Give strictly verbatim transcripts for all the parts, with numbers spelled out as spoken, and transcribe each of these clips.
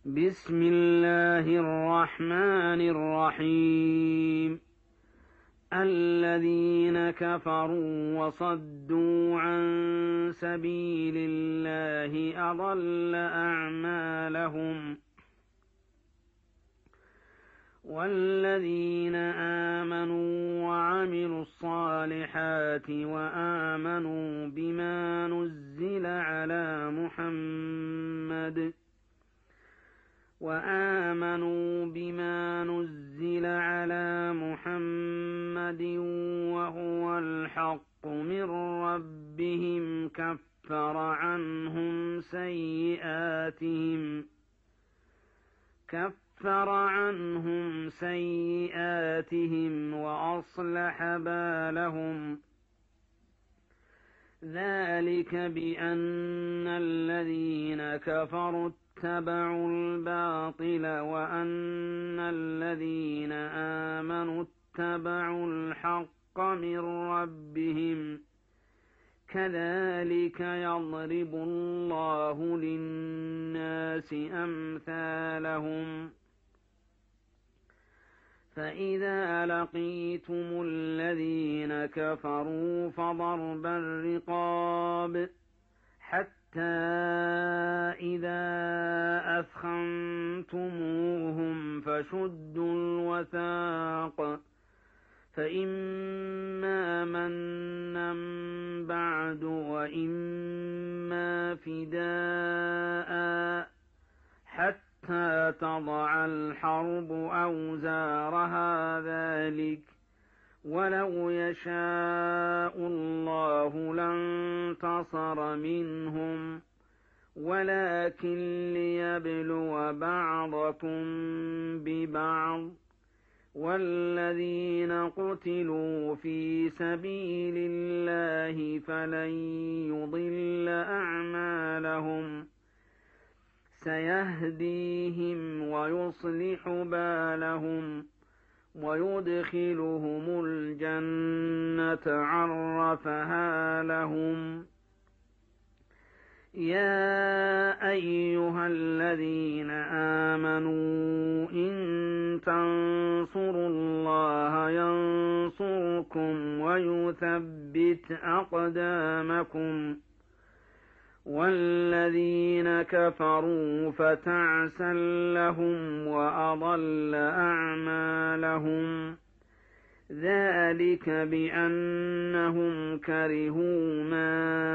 بسم الله الرحمن الرحيم. الذين كفروا وصدوا عن سبيل الله أضل أعمالهم، والذين آمنوا وعملوا الصالحات وآمنوا بما نزل على محمد وآمنوا بما نزل على محمد وهو الحق من ربهم كفر عنهم سيئاتهم كفر عنهم سيئاتهم وأصلح بالهم. ذلك بأن الذين كفروا اتبعوا الباطل وأن الذين آمنوا اتبعوا الحق من ربهم، كذلك يضرب الله للناس أمثالهم. فإذا لقيتم الذين كفروا فضرب الرقاب حتى إذا أثخنتموهم فشدوا الوثاق، فإما منا بعد وإما فداء حتى تضع الحرب أوزارها، ذلك ولو يشاء الله لانتصر منهم ولكن ليبلو بعضكم ببعض، والذين قتلوا في سبيل الله فلن يضل أعمالهم، سيهديهم ويصلح بالهم ويدخلهم الجنة عرفها لهم. يا أيها الذين آمنوا إن تنصروا الله ينصركم ويثبت أقدامكم، والذين كفروا فتعسا لهم وأضل أعمالهم. ذلك بأنهم كرهوا ما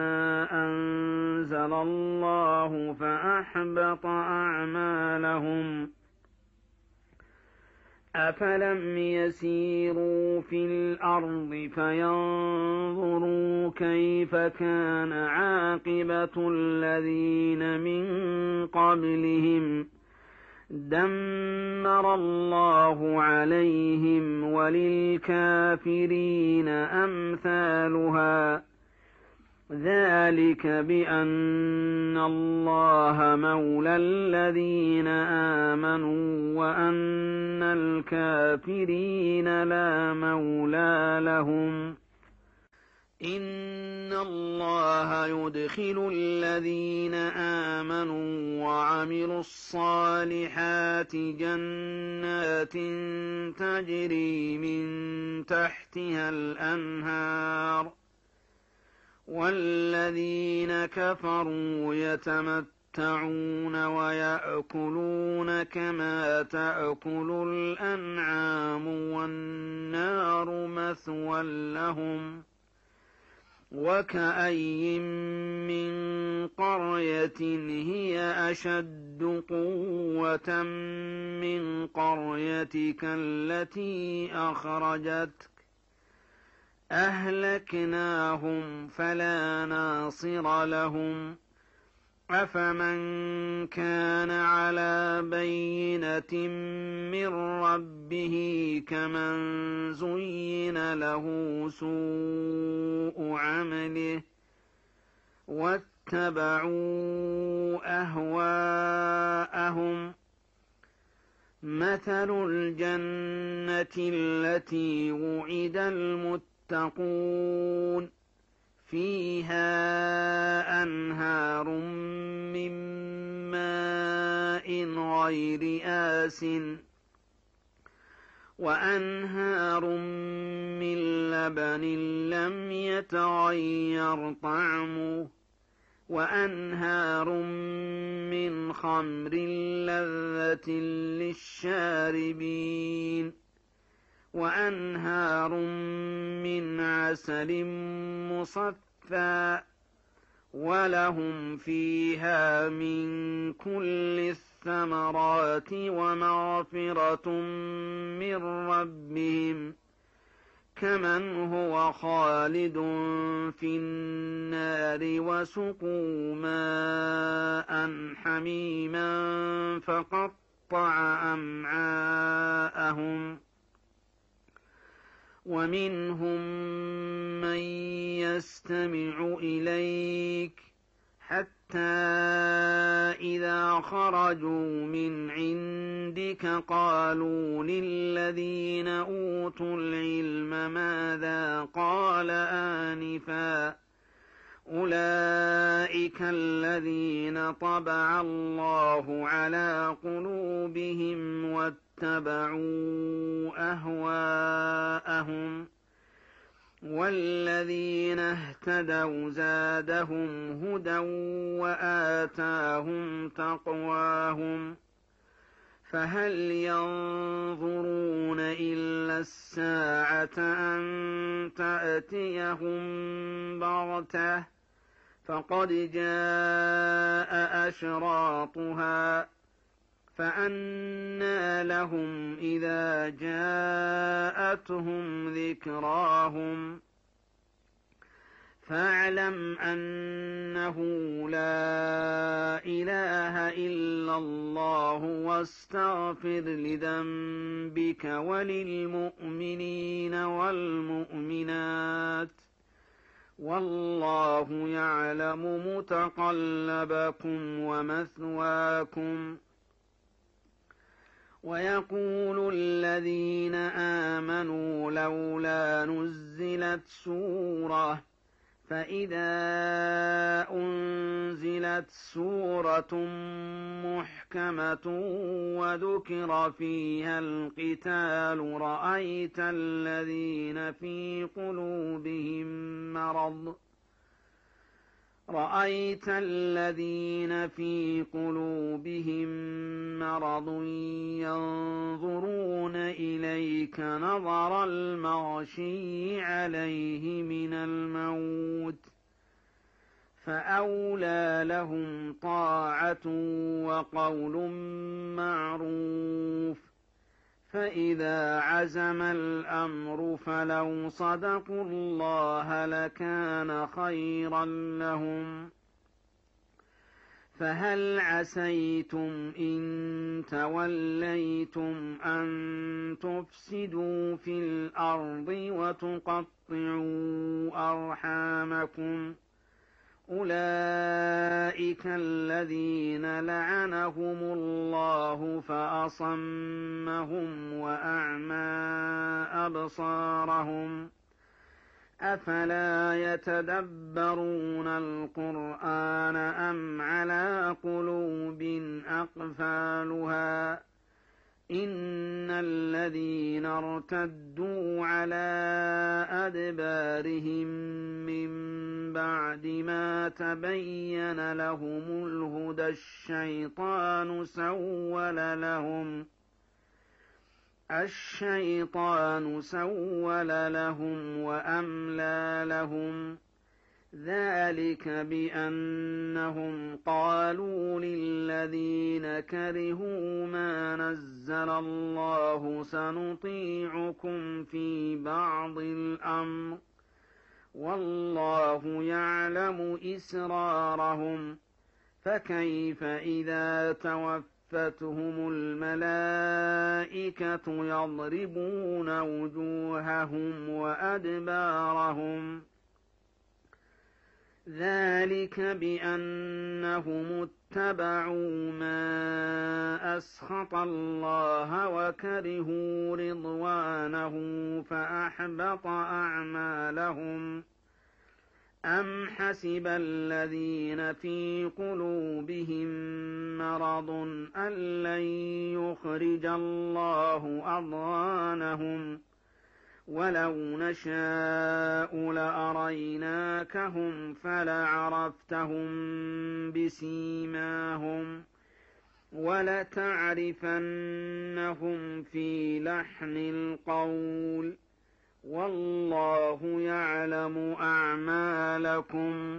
أنزل الله فأحبط أعمالهم. أفلم يسيروا في الأرض فينظروا كيف كان عاقبة الذين من قبلهم، دمر الله عليهم وللكافرين أمثالها. ذلك بأن الله مولى الذين آمنوا وأن الكافرين لا مولى لهم. إن الله يدخل الذين آمنوا وعملوا الصالحات جنات تجري من تحتها الأنهار، والذين كفروا يتمتعون ويأكلون كما تأكل الأنعام والنار مثوى لهم. وكأي من قرية هي أشد قوة من قريتك التي أخرجتك أهلكناهم فلا ناصر لهم. أفمن كان على بينة من ربه كمن زين له سوء عمله واتبعوا أهواءهم. مثل الجنة التي وعد المتقون فيها أنهار من ماء ماء غير آسٍ وأنهار من لبن لم يتغير طعمه وأنهار من خمر لذة للشاربين وأنهار من عسل مصفى ولهم فيها من كل الثمرات ومغفرة من ربهم كمن هو خالد في النار وسقوا ماء حميما فقطع أمعاءهم ومنهم من يستمع إليك حتى إذا خرجوا من عندك قالوا للذين أوتوا العلم ماذا قال آنفا أولئك الذين طبع الله على قلوبهم واتبعوا أهواءهم والذين اهتدوا زادهم هدى وآتاهم تقواهم فهل ينظرون إلا الساعة أن تأتيهم بغتة فقد جاء أشراطها فأنى لهم إذا جاءتهم ذكراهم فاعلم أنه لا إله إلا الله واستغفر لذنبك وللمؤمنين والمؤمنات والله يعلم متقلبكم ومثواكم ويقول الذين آمنوا لولا نزلت سورة فإذا أنزلت سورة محكمة وذكر فيها القتال رأيت الذين في قلوبهم مرض رأيت الذين في قلوبهم مرض ينظرون إليك نظر المغشي عليه من الموت فأولى لهم طاعة وقول معروف فإذا عزم الأمر فلو صدقوا الله لكان خيرا لهم فهل عسيتم إن توليتم أن تفسدوا في الأرض وتقطعوا أرحامكم أولئك الذين لعنهم الله فأصمهم وأعمى أبصارهم أفلا يتدبرون القرآن أم على قلوب أقفالها إن الذين ارتدوا على أدبارهم من بعد ما تبين لهم الهدى الشيطان سول لهم الشيطان سول لهم وأملى لهم ذلك بأنهم قالوا للذين كرهوا ما نزل الله سنطيعكم في بعض الأمر والله يعلم إسرارهم فكيف إذا توفتهم الملائكة يضربون وجوههم وأدبارهم ذلك بأنهم اتبعوا ما أسخط الله وكرهوا رضوانه فأحبط أعمالهم أَمْ حَسِبَ الَّذِينَ فِي قُلُوبِهِم مَّرَضٌ أَن لَّن يُخْرِجَ اللَّهُ أَضْغَانَهُمْ وَلَوْ نَشَاءُ لَأَرَيْنَاكَهُمْ فَلَعَرَفْتَهُم بِسِيمَاهُمْ وَلَتَعْرِفَنَّهُمْ فِي لَحْنِ الْقَوْلِ وَاللَّهُ يَعْلَمُ أَعْمَالَكُمْ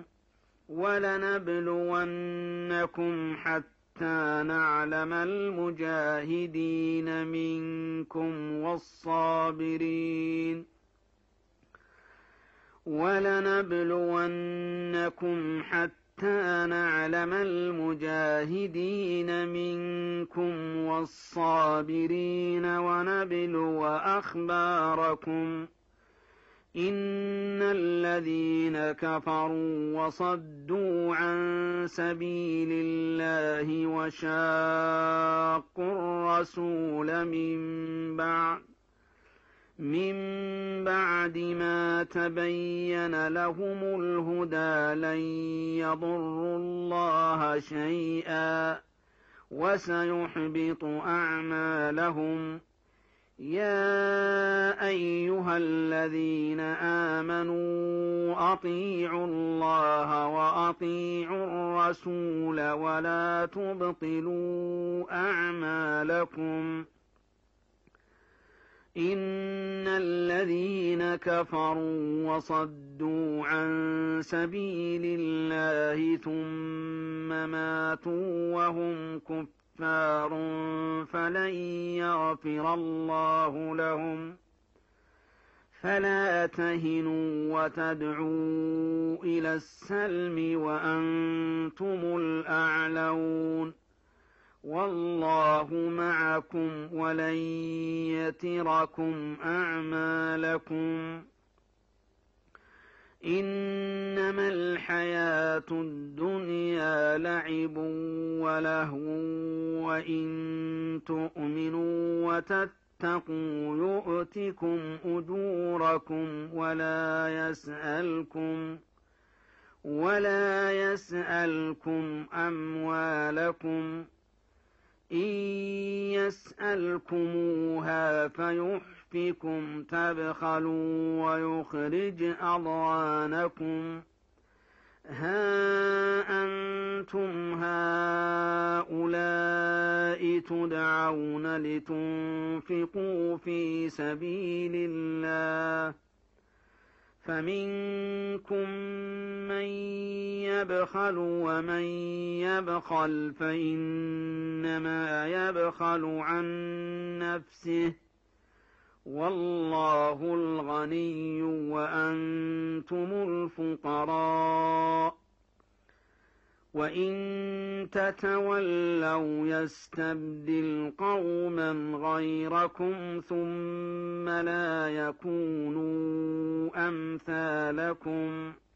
وَلَنَبْلُوَنَّكُمْ حَتَّىٰ نَعْلَمَ الْمُجَاهِدِينَ مِنكُمْ وَالصَّابِرِينَ وَلَنَبْلُوَنَّكُمْ حَتَّىٰ نَعْلَمَ الْمُجَاهِدِينَ مِنكُمْ وَالصَّابِرِينَ وَنَبْلُوَ أَخْبَارَكُمْ إِنَّ الَّذِينَ كَفَرُوا وَصَدُّوا عَن سَبِيلِ اللَّهِ وَشَاقُّوا الرَّسُولَ مِن بَعْدِ مِن بَعْدِ مَا تَبَيَّنَ لَهُمُ الْهُدَىٰ لَن يَضُرُّوا اللَّهَ شَيْئًا وَسَيُحْبِطُ أَعْمَالَهُمْ يَا أَيُّهَا الَّذِينَ آمَنُوا أَطِيعُوا اللَّهَ وَأَطِيعُوا الرَّسُولَ وَلَا تُبْطِلُوا أَعْمَالَكُمْ إِنَّ الَّذِينَ كَفَرُوا وَصَدُّوا عَن سَبِيلِ اللَّهِ ثُمَّ مَاتُوا وَهُمْ كُفَّارٌ فَلَن يَغْفِرَ اللَّهُ لَهُمْ فَلَا تَهِنُوا وَتَدْعُوا إِلَى السَّلْمِ وَأَنتُمُ الْأَعْلَوْنَ وَاللَّهُ مَعَكُمْ وَلَن يَتِرَكُمْ أَعْمَالَكُمْ إِنَّمَا الْحَيَاةُ الدُّنْيَا لَعِبٌ وَلَهْوٌ وَإِن تُؤْمِنُوا وَتَتَّقُوا يُؤْتِكُمْ أُجُورَكُمْ وَلَا يَسْأَلْكُمْ وَلَا يَسْأَلْكُمْ أَمْوَالَكُمْ إِن يَسْأَلْكُمُوهَا فَيُحْفِكُمْ تَبْخَلُوا وَيُخْرِجْ أَضْغَانَكُمْ هَا أَنتُمْ هَٰؤُلَاءِ تُدْعَوْنَ لِتُنفِقُوا فِي سَبِيلِ اللَّهِ فَمِنكُم مَّن يَبْخَلُ وَمَن يَبْخَلْ فَإِنَّمَا يَبْخَلُ عَن نَّفْسِهِ وَاللَّهُ الْغَنِيُّ وَأَنتُمُ الْفُقَرَاءُ وَإِن تَتَوَلَّوْا يَسْتَبْدِلْ قَوْمًا غَيْرَكُمْ ثُمَّ لَا يَكُونُوا أَمْثَالَكُمْ